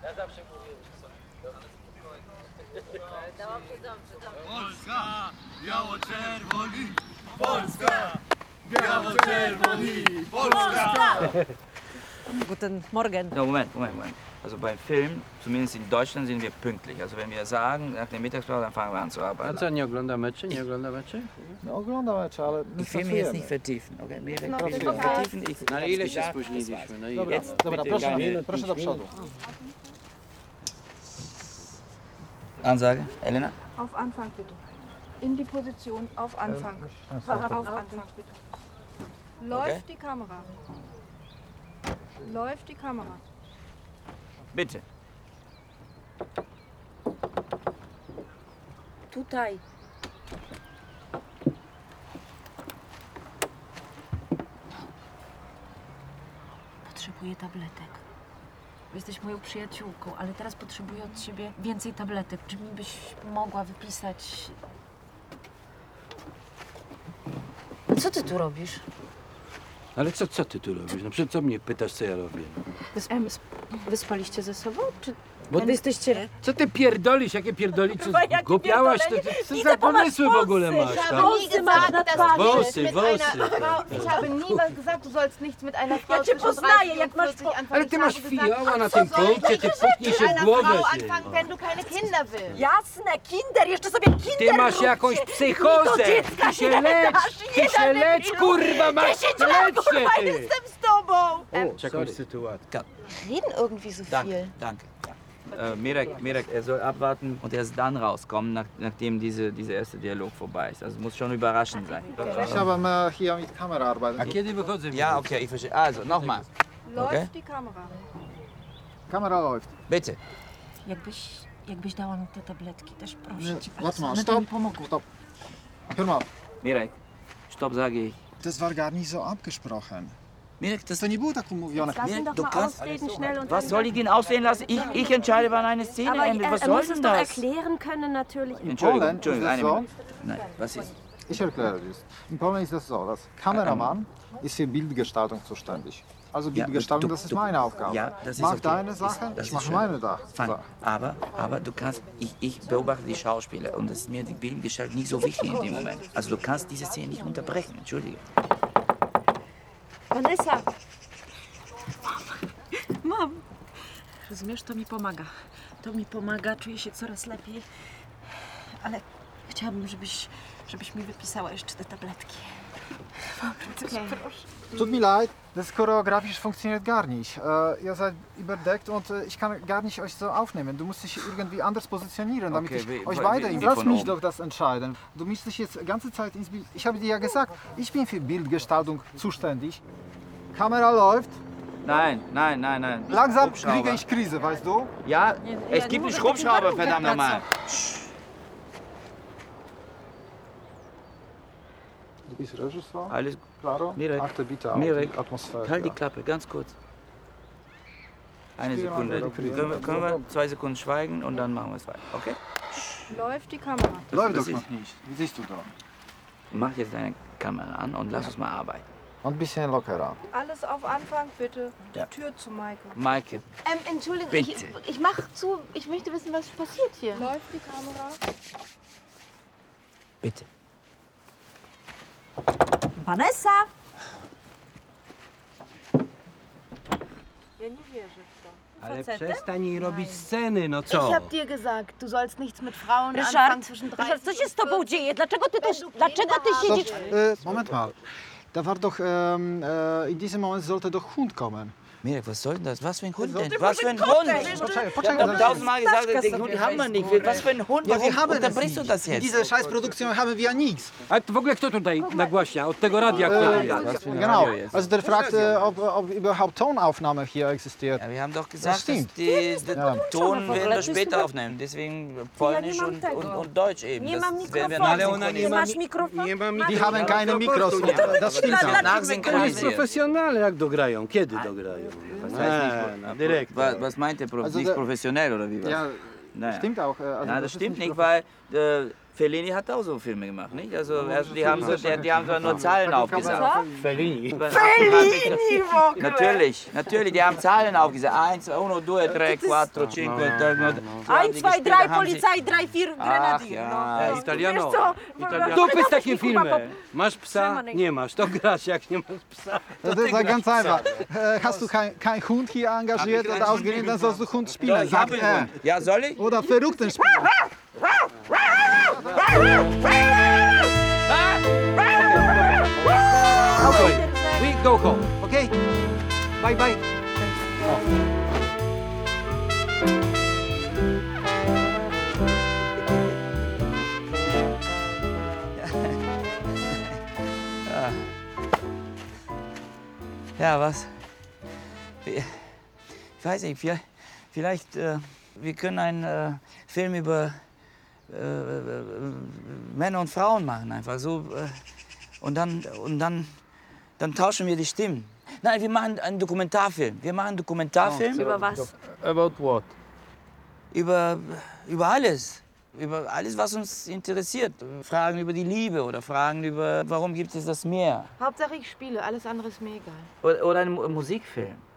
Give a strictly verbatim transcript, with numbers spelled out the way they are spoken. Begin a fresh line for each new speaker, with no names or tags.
Ja zawsze mówiłem, że są.
Dobrze, dobrze, dobrze.
Polska, biało-czerwoni! Polska, biało-czerwoni! Polska!
Guten Morgen.
No, Moment, Moment, Moment. Also beim Film, zumindest in Deutschland, sind wir pünktlich. Also wenn wir sagen, nach der Mittagspause, dann fangen wir an zu
A
arbeiten.
co, nie ogląda meczy? Nie ogląda meczy?
No oglądam mecze, ale my
Ich will mich jetzt nicht
pracujemy.
vertiefen, okay? Mir
No,
will ich
dobra.
vertiefen. Ich,
No ale ile się spóźniliśmy? No i
Dobra,
Jetzt
dobra
bitte
proszę,
keine
proszę do przodu.
Ansage, Elena?
Auf Anfang bitte. In die Position, auf Anfang. Auf Anfang bitte. Läuft
Okay.
die Kamera. Läuft die Kamera.
Bitte.
Tutaj. Potrzebuję tabletek. Jesteś moją przyjaciółką, ale teraz potrzebuję od ciebie więcej tabletek. Czy mi byś mogła wypisać... Co ty tu robisz?
Ale co, co ty tu robisz? No przecież co mnie pytasz, co ja robię?
Wysp wyspaliście ze sobą? Czy
Bo
wy jesteście...
Co ty pierdolisz? Jakie pierdolisz? Co,
Chyba jakie
głupiałaś? To,
pierdolenie.
ty, co
Widzę,
za
bo masz
pomysły w ogóle
włosy.
masz,
Ich
tak?
habe nie
Włosy masz na
gesagt, dass du
Włosy,
mit
włosy.
einer Frau... Ich habe nie was gesagt, du sollst nichts mit einer Frau
Ja cię
zwischen
poznaję,
dreißig
jak
und
masz
vierzig
po-
anfangen.
Ale ty
Ich
masz
habe gesagt,
fioła na
ach,
tym
so soll
punkcie,
ich
ty
mit
puknij się w
einer
głowę.
Frau
Ty.
anfangen, wenn du keine Kinder willst.
Jasne, kinder! Jeszcze sobie kinder
Ty masz
róbcie.
jakąś
Mi do
psychozę!
dziecka
Ty się
nie
lecz!
dasz,
Ty
nie
się
dam
lecz,
debilu.
kurwa, masz!
dziesięć lat,
Lecz się,
kurwa,
ty!
jestem z tobą!
Jakąś sytuację.
Reden irgendwie so
Danke, danke. Äh, Mirek, Mirek, er soll abwarten und erst dann rauskommen, nach, nachdem diese, dieser erste Dialog vorbei ist. Also es muss schon überraschend sein.
Ich habe äh, hier mit Kamera
A
arbeiten.
kiedy wychodzę?
Ja, okay, ich verstehe. Also, nochmal.
Läuft
Okay.
die Kamera.
Kamera läuft.
Bitte.
Jakbyś, jakbyś dała mi te tabletki, też proszę cię.
Warte mal,
One by
stopp.
mi pomogły.
Stopp. Hör mal,
Mirek, stopp, sage ich.
das war gar nicht so abgesprochen.
Mirek, das
To nie było tak umówione.
Lass ihn doch
du
mal
kannst-
ausreden schnell und
Was soll ich den aussehen lassen? Ich, ich entscheide, wann eine Szene
Aber
endet.
er,
Was
er
soll
muss
denn
es doch
das?
erklären können natürlich.
In
Entschuldigung,
Polen
Entschuldigung,
ist
eine
es so,
Minute. Nein, was ist?
ich erkläre das. In Polen ist es so, dass Kameramann ist für Bildgestaltung zuständig. Also Bildgestaltung,
du-
das ist
du-
meine Aufgabe.
Ja, das ist
Mach
okay.
deine
Ist-
Sachen,
das
ich
ist
mache
schön.
meine Sachen.
Fein. Aber, aber du kannst, ich, ich beobachte die Schauspieler und es ist mir die Bildgestalt nicht so wichtig in dem Moment. Also du kannst diese Szene nicht unterbrechen, entschuldige.
Vanessa! Mam! Rozumiesz, to mi pomaga. To mi pomaga, czuję się coraz lepiej. Ale chciałabym, żebyś, żebyś mi wypisała jeszcze te tabletki.
Okay.
Tut mir leid, das choreografisch funktioniert gar nicht. Äh, ihr seid überdeckt und äh, ich kann gar nicht euch so aufnehmen. Du musst dich irgendwie anders positionieren, damit
Okay,
ich
wie-
euch
wie-
beide...
wie
Lass
von
mich
oben.
doch das entscheiden. Du mischst dich jetzt die ganze Zeit ins Bild. Ich habe dir ja gesagt, ich bin für Bildgestaltung zuständig. Kamera läuft.
Nein, nein, nein, nein.
Langsam
Schraubschrauber.
kriege ich Krise, weißt du?
Ja, es gibt einen Schraubschrauber, verdammt nochmal.
Du bist Regisseur,
Alles,
Claro?
Mirek.
Achte bitte auf
Mirek,
die Atmosphäre.
halt die Klappe, ganz kurz. Eine
Spiel mal
Sekunde.
wieder, Chris.
Können wir, können wir zwei Sekunden schweigen und dann machen wir es weiter, okay?
Läuft die Kamera.
Läuft
das
doch
ist-
noch nicht. Wie siehst du da?
Mach jetzt deine Kamera an und lass uns mal arbeiten.
Und ein bisschen lockerer.
Alles auf Anfang bitte. Die
Ja.
Tür zu Maike.
Maike,
Ähm, Entschuldigung,
Bitte.
ich, ich mach zu. Ich möchte wissen, was passiert hier.
Läuft die Kamera.
bitte.
Vanessa! Ja nie wierzę w to.
Ale
Facetem?
przestań jej robić sceny, no
Ich
co?
hab dir gesagt, du sollst nichts mit Frauen
Ryszard,
anfangen zwischen dreißig
Ryszard, co się z
und
tobą
vierzig.
dzieje? Dlaczego ty, też,
Wenn du
dlaczego ty
Kinder
siedzisz...
Äh, Moment mal. Da war doch, ähm, äh, in diesem Moment sollte doch Hund kommen.
Mirek, was soll denn das? Was für ein Hund denn? Was für ein Hund?
Poczekaj,
Ich
poczekaj.
hab doch tausendmal gesagt, den Hund haben wir nicht. Was für ein Hund?
Ja, wir
Warum
haben das
unterbrichst du
nicht.
das
In
jetzt?
dieser Scheißproduktion haben wir ja nichts.
A w ogóle kto tutaj nagłaśnia? Od tego radia,
Äh,
które jest?
genau. Also der fragt, äh, ob, ob überhaupt Tonaufnahme hier existiert.
Ja, wir haben doch gesagt, dass
stimmt.
die, den
Ja.
Ton werden wir
Das ist
später
über-
aufnehmen. Deswegen Polnisch
mam
und,
tego.
und, und Deutsch eben.
Nie
Das
mam
werden wir
mikrofonu.
Ale ona nie
Ty
ma,
masz mikrofon?
nie ma
Die
mikrofonu.
haben keine Mikros. Das stimmt
Dla-
ja.
dla-
To jest
Nachsynchronisiert.
profesjonalne, jak dograją. Kiedy dograją?
Was heißt nicht?
direkt.
Was, was meint ihr? Prof
Also
nicht
der-
professionell oder wie was?
Ja,
Naja.
stimmt auch. äh, Also
Nein, das
ist
stimmt
nicht
nicht, weil äh, Fellini hat auch so Filme gemacht, nicht? Also, also die haben so, die, die haben so nur Zahlen aufgesagt.
Fellini.
Fellini,
Natürlich, natürlich, die haben Zahlen aufgesagt. Eins, uno, due, tre, quattro, cinque.
Eins, zwei, drei, Polizei, drei, vier,
Ach
Grenadier.
ja,
Italiano.
Italiano.
To bez takie filmy. Masz psa? Nie masz. To grasz jak nie masz psa.
Das ist ja ganz einfach. Äh, hast du kein, kein Hund hier engagiert und ausgeliehen, dann sollst du Hund spielen.
Ich hab
Sag,
einen
äh,
Hund. Ja, soll ich?
oder Verrückten spielen.
Okay, we go home. Okay? Bye bye.
Ja, was? Ich weiß nicht, vielleicht, vielleicht äh, wir können einen äh, Film über äh, äh, Männer und Frauen machen, einfach so. Äh, und dann, und dann, dann tauschen wir die Stimmen. Nein, wir machen einen Dokumentarfilm. Wir machen einen Dokumentarfilm
Über was?
About what?
über, über alles. Über alles, was uns interessiert. Fragen über die Liebe oder Fragen über, warum gibt es das Meer.
Hauptsache ich spiele, alles andere ist mir egal.
Oder, oder einen Mu- Musikfilm.